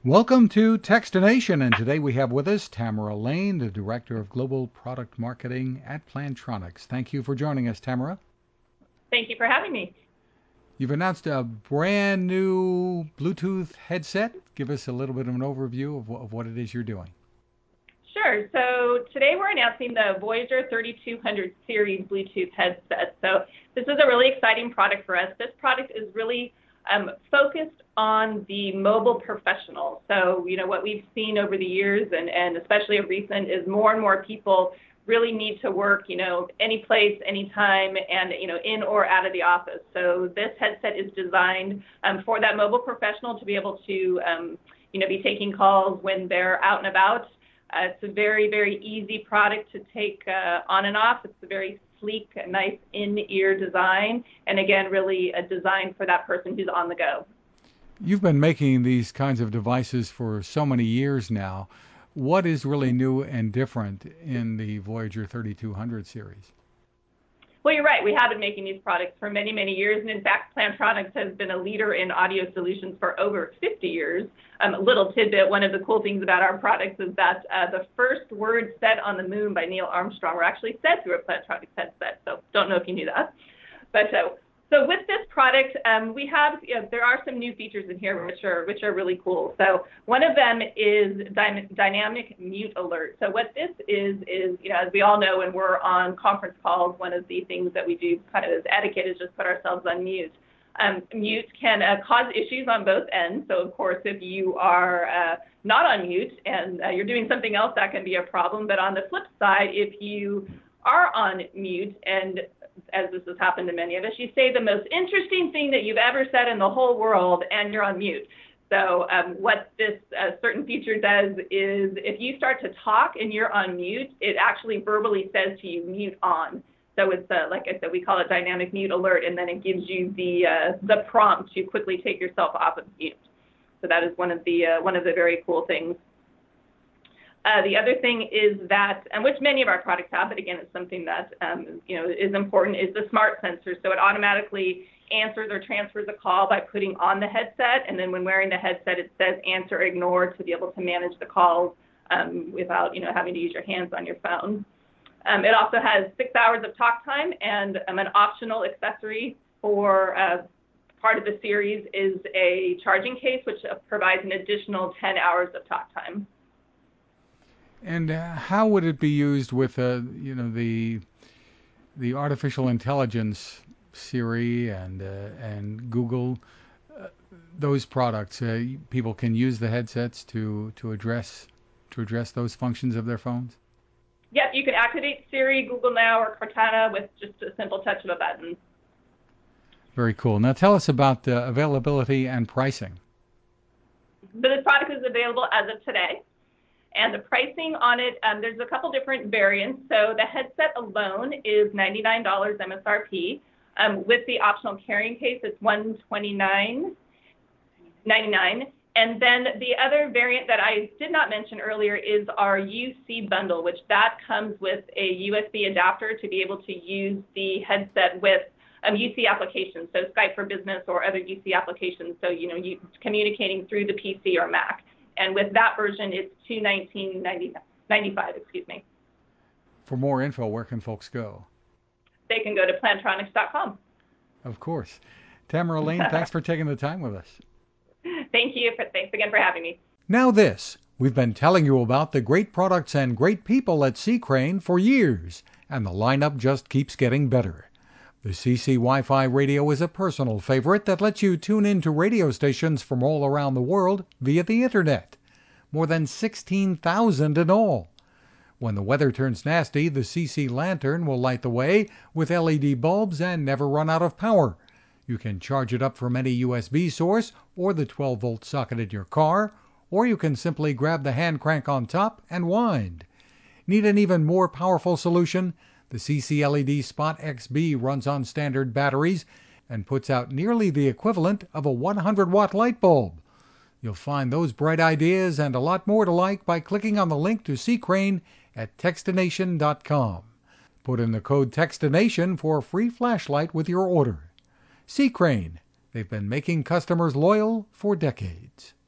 Welcome to Textination, and today we have with us Tamara Lane, the Director of Global Product Marketing at Plantronics. Thank you for joining us, Tamara. Thank you for having me. You've announced a brand new Bluetooth headset. Give us a little bit of an overview of what it is you're doing. Sure. So today we're announcing the Voyager 3200 series Bluetooth headset. So this is a really exciting product for us. This product is really focused on the mobile professional. So, what we've seen over the years and especially of recent is more and more people really need to work, any place, anytime, and, in or out of the office. So this headset is designed for that mobile professional to be able to, be taking calls when they're out and about. It's a very, very easy product to take on and off. It's a very sleek, nice in-ear design, and again, really a design for that person who's on the go. You've been making these kinds of devices for so many years now. What is really new and different in the Voyager 3200 series? Well, you're right. We have been making these products for many, many years. And in fact, Plantronics has been a leader in audio solutions for over 50 years. A little tidbit, one of the cool things about our products is that the first words said on the moon by Neil Armstrong were actually said through a Plantronics headset. So don't know if you knew that. But with this product, we have there are some new features in here which are really cool. So one of them is dynamic mute alert. So what this is as we all know when we're on conference calls, one of the things that we do kind of as etiquette is just put ourselves on mute. Mute can cause issues on both ends. So of course, if you are not on mute and you're doing something else, that can be a problem. But on the flip side, if you are on mute and as this has happened to many of us, you say the most interesting thing that you've ever said in the whole world, and you're on mute. So what this certain feature does is if you start to talk and you're on mute, it actually verbally says to you, mute on. So it's, like I said, we call it dynamic mute alert, and then it gives you the prompt to quickly take yourself off of mute. So that is one of the very cool things. The other thing is that, which many of our products have, but again, it's something that is important, is the smart sensor. So it automatically answers or transfers a call by putting on the headset, and then when wearing the headset, it says answer or ignore to be able to manage the calls without having to use your hands on your phone. It also has 6 hours of talk time, and an optional accessory for part of the series is a charging case, which provides an additional 10 hours of talk time. And how would it be used with the artificial intelligence Siri and Google? Those products, people can use the headsets to address those functions of their phones. Yep, you can activate Siri, Google Now, or Cortana with just a simple touch of a button. Very cool. Now tell us about availability and pricing. So this product is available as of today. And the pricing on it, there's a couple different variants. So the headset alone is $99 MSRP. With the optional carrying case, it's $129.99. And then the other variant that I did not mention earlier is our UC bundle, which that comes with a USB adapter to be able to use the headset with UC applications, so Skype for Business or other UC applications, so you communicating through the PC or Mac. And with that version, it's $219.95. Excuse me. For more info, where can folks go? They can go to plantronics.com. Of course. Tamara Lane, thanks for taking the time with us. Thank you. Thanks again for having me. Now this. We've been telling you about the great products and great people at C. Crane for years, and the lineup just keeps getting better. The CC Wi-Fi radio is a personal favorite that lets you tune in to radio stations from all around the world via the internet. More than 16,000 in all. When the weather turns nasty, the CC Lantern will light the way with LED bulbs and never run out of power. You can charge it up from any USB source or the 12-volt socket in your car, or you can simply grab the hand crank on top and wind. Need an even more powerful solution? The CC LED Spot XB runs on standard batteries and puts out nearly the equivalent of a 100-watt light bulb. You'll find those bright ideas and a lot more to like by clicking on the link to C. Crane at Textination.com. Put in the code Textination for a free flashlight with your order. C. Crane. They've been making customers loyal for decades.